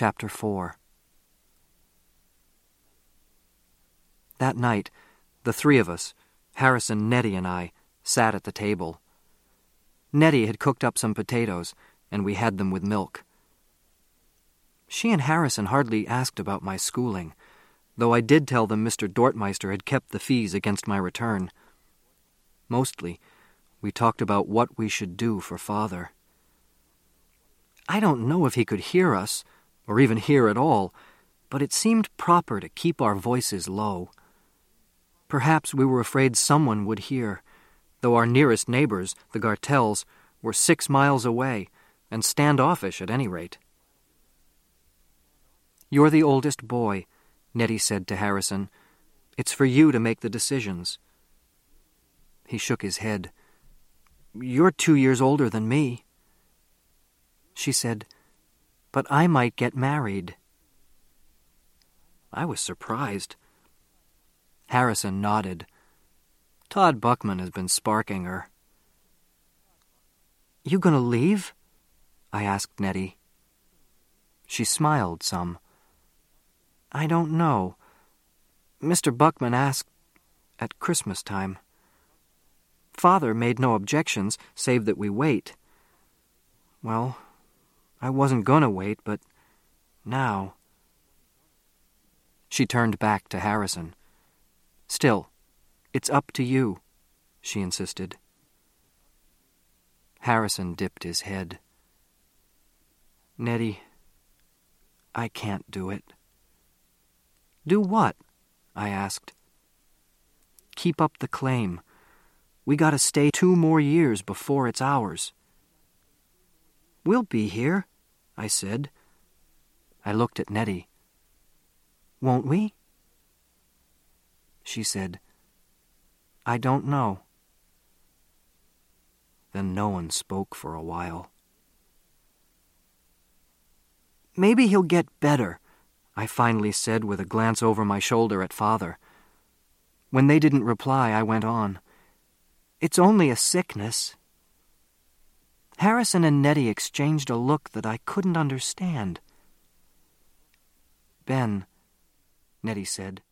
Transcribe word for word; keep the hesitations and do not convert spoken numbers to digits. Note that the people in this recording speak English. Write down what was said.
Chapter four. That night, the three of us, Harrison, Nettie, and I, sat at the table. Nettie had cooked up some potatoes, and we had them with milk. She and Harrison hardly asked about my schooling, though I did tell them Mister Dortmeister had kept the fees against my return. Mostly, we talked about what we should do for Father. I don't know if he could hear us, or even hear at all, but it seemed proper to keep our voices low. Perhaps we were afraid someone would hear, though our nearest neighbors, the Gartels, were six miles away, and standoffish at any rate. "You're the oldest boy," Nettie said to Harrison. "It's for you to make the decisions." He shook his head. "You're two years older than me." She said, "But I might get married." I was surprised. Harrison nodded. Todd Buckman has been sparking her. "You gonna leave?" I asked Nettie. She smiled some. "I don't know. Mister Buckman asked at Christmas time. Father made no objections, save that we wait. Well, I wasn't gonna wait, but now..." She turned back to Harrison. "Still, it's up to you," she insisted. Harrison dipped his head. "Nettie, I can't do it." "Do what?" I asked. "Keep up the claim. We gotta stay two more years before it's ours." "We'll be here," I said. I looked at Nettie. "Won't we?" She said, "I don't know." Then no one spoke for a while. "Maybe he'll get better," I finally said with a glance over my shoulder at Father. When they didn't reply, I went on. "It's only a sickness." Harrison and Nettie exchanged a look that I couldn't understand. "Ben," Nettie said,